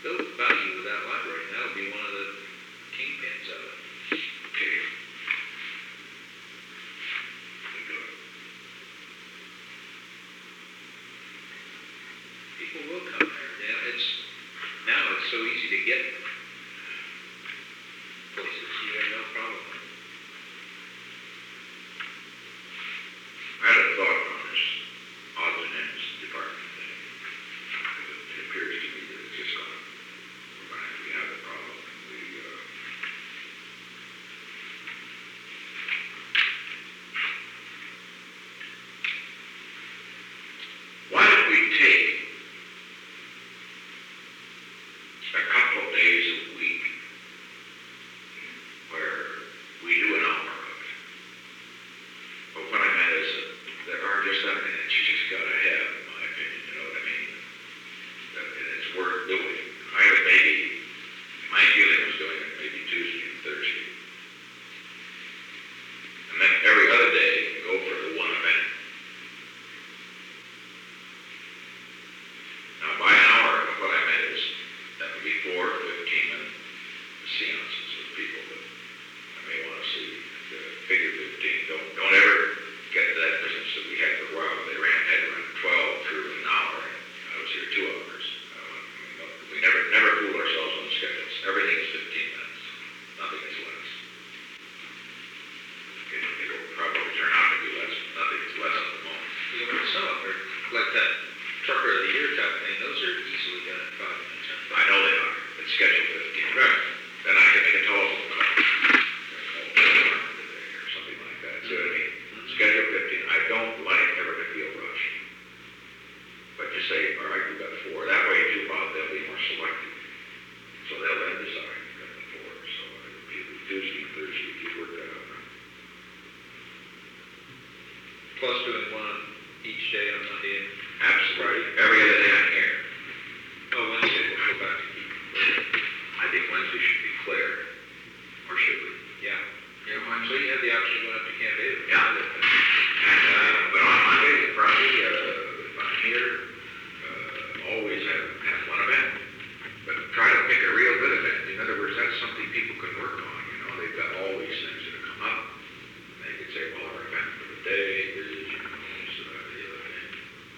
build value with that library, and that'll be one of the kingpins of it. Okay. We do it. People will come there. Now it's so easy to get places. You have no problem with it. I had a thought on this odds and ends department thing. It appears to me that it's just we have a problem. Why don't we take a couple of days a week where we do an hour of it? But what I meant is that there are just something that you just gotta have, in my opinion, you know what I mean? And it's worth doing. I would my feeling was doing it maybe Tuesday and Thursday. And then every other day, go for the one event. Now, by an hour, what I meant is that would be 4 or 15-minute seances with people that I may want to see. Figure 15. Don't ever get to that business that we had for a while. They had to run 12 through an hour, and I was here 2 hours. We never fool ourselves on schedules. Everything is 15 minutes. Nothing is less. It'll probably turn out to be less. Nothing is less at the moment. You know, some of them are like that trucker of the year type thing. Those are easily done in 5 minutes. I know they are. It's scheduled 15. Right. Then I can make a telephone call. Or something like that. See what I mean? Schedule 15. I don't like ever to feel rushed. But just say, all right, we've got 4. That way, too, Bob, they'll be more selective. So they'll then decide you've got the 4. So it'll be Tuesday and Thursday if you work that out. Plus doing one each day on Monday and Absolutely. Every other day I'm here. oh, Wednesday we'll go back to keep. I think Wednesday should be clear. Or should we? Yeah. So you have the option of going up to Camp David. Yeah. But on Monday and Friday, if I'm here, always have one event. But try to pick a real good event. In other words, that's something people can work on. You know, they've got all these things that have come up. And they could say, well, our event for the day is, you know, so the other thing.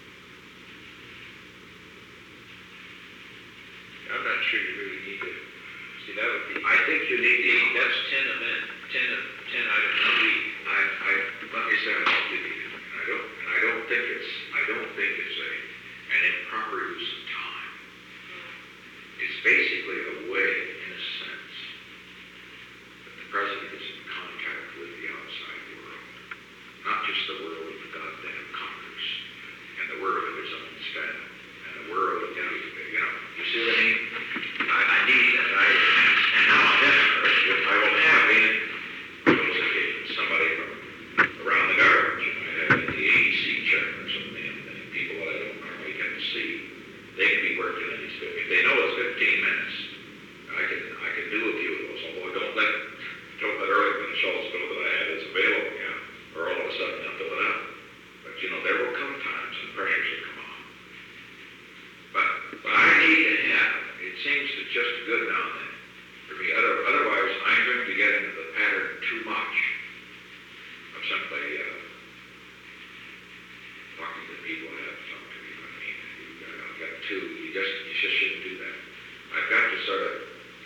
I'm not sure you really need to. See, that would be. I think you need to. That's 10 items a week. Let me say, I don't think it's an improper use of time. It's basically a way, in a sense, that the president is in contact with the outside world, not just the world of the goddamn Congress and the world of his own staff and the world of you see what I mean? I need that. And now and then, I will have somebody from around the gardens. You might have the AEC chairman or something, and people that I don't normally get to see. They can be working in these 15. If they know it's 15 minutes, I can do a few of those. Although don't let Ehrlichman and Schultz know that I have this available now, or all of a sudden they'll fill it out. But you know, there will come times and pressures will come on. But I need to have. It seems to just good now and then for me. Otherwise, I'm going to get into the pattern too much of simply talking to people I have to talk to. You know what I mean? I've got 2. You just shouldn't do that. I've got to sort of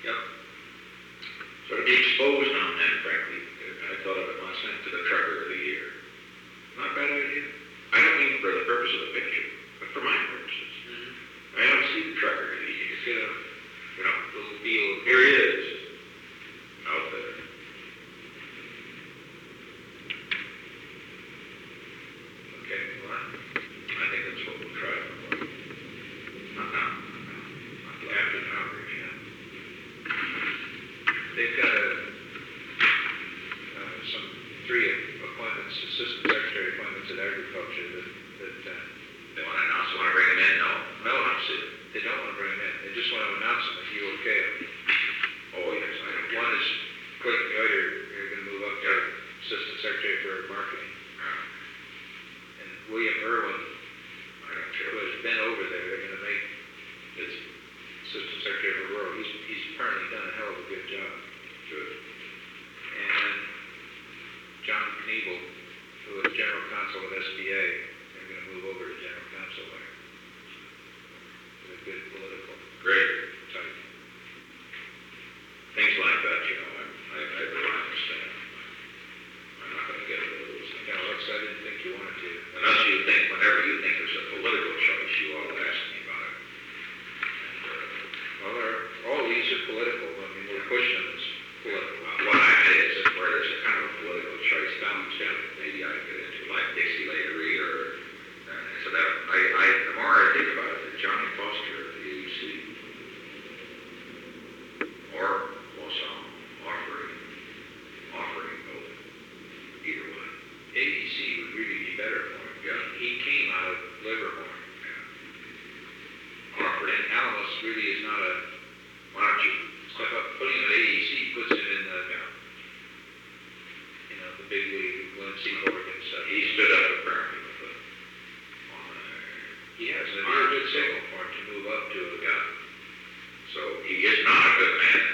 be exposed now and then, frankly. I thought of it last night to the trucker of the year. Not a bad idea. I don't mean for the purpose of the picture, but for my purposes. I want to see the trucker of the year. You know, little feel. Here he is, out there. Okay, well, I think that's what we'll try for. Not now. After the outreach, yeah. They've got some 3 appointments, assistant secretary appointments at agriculture that They want to announce, they want to bring him in? No, I'll see it. they don't want to bring them in. They just want to announce them if you okay them. Oh, yes, I don't. One is Clayton Yoder, you're going to move up to assistant secretary for marketing. And William Irwin, I don't care. who has been over there, they're going to make It's assistant secretary for And Alamos really is not a, Why don't you, step up, putting him at AEC puts him in the, you know, the big league, Glen Seaborg and stuff. he stood up apparently with the, He has, and it'd be a good signal for him to move up to, yeah. So he is not a good man